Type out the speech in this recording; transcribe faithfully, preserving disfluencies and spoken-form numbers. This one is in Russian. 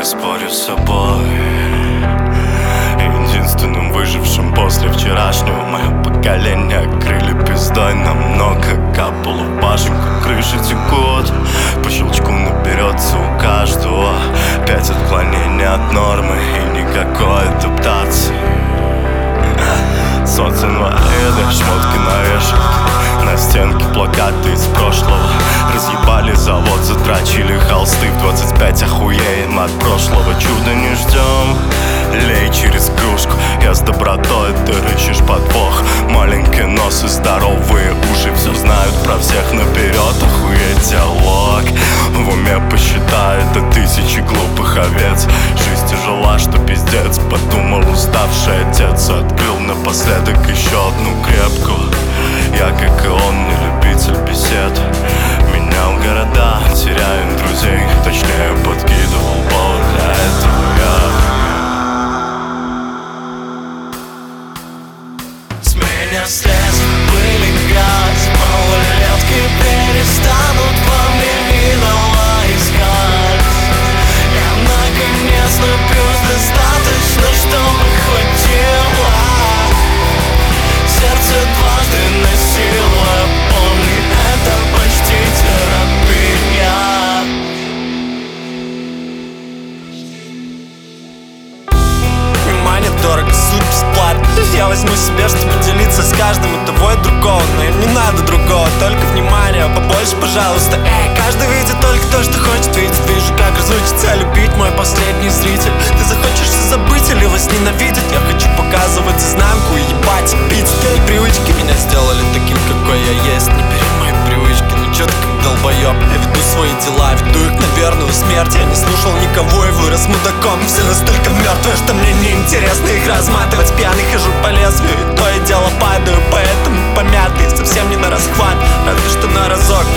спорю с собой. Единственным выжившим после вчерашнего мое поколение крыли пиздой намного. Капало в башенку, крыши текут, по щелчку наберется у каждого пять отклонений от нормы и никакой адаптации. Социнвалиды, шмотки на вешалке, на стенке плакаты из прошлого. Разъебали завод, затрачили холсты. В двадцать пять охуеем от прошлого. Чуда не ждем, лей через кружку. Я с добротой, ты рычишь подвох. Маленький нос и здоровые уши все знают про всех наперед. Охуеть диалог, в уме посчитает до тысячи глупых овец. Жизнь тяжела, что пиздец, подумал уставший отец. Открыл напоследок еще одну крепкую. Я, как и он, не любитель бесед. Менял города, теряем друзей. Точнее, подкидывал повод для этого я. С меня слез пыль и грязь. Малолетки перестанут во мне идола искать. Я наконец напьюсь достаточно, чтобы хватило. Сердце дважды носило, помни, это почти терапия. Внимание дорого, суть бесплатно. Я возьму себе, чтобы делиться с каждым и того и другого. Но им не надо другого, только внимание побольше, пожалуйста. Эй, каждый видит только то, что хочет видеть. Вижу, как разучится любить мой последний зритель. Ты захочешь забыть или возненавидеть. Я хочу показывать изнанку и ебать и бить. Твои привычки меня сделали таким, какой я есть. Не бери мои привычки, ну чё ты как долбоёб. Я веду свои дела, веду их на верную смерть. Я не слушал никого и вырос мудаком. Все настолько мертвые, что мне неинтересно их разматывать. Пьяный хожу по лезвию, и то и дело падаю. Поэтому помятый, совсем не на расхват. Разве что на разок